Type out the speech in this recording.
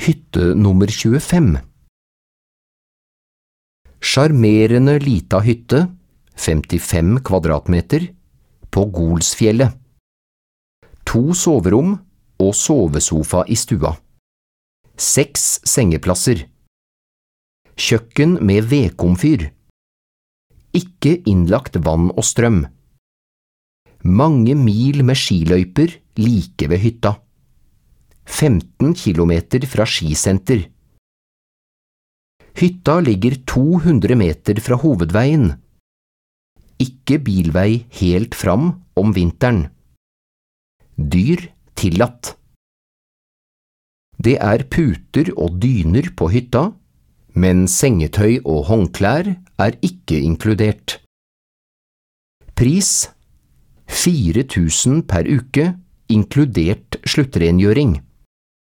Hytte nummer 25. Charmerende lita hytte, 55 kvadratmeter, på Golsfjellet. 2 soverom og sovesofa i stua. 6 sengeplasser. Kjøkken med vedkomfyr. Ikke innlagt vann og strøm. Mange mil med skiløyper like ved hytta. 15 kilometer fra skisenter. Hytta ligger 200 meter fra hovedveien. Ikke bilvei helt fram om vinteren. Dyr tillatt. Det er puter og dyner på hytta, men sengetøy og håndklær er ikke inkludert. Pris 4 000 per uke, inkludert sluttrengjøring.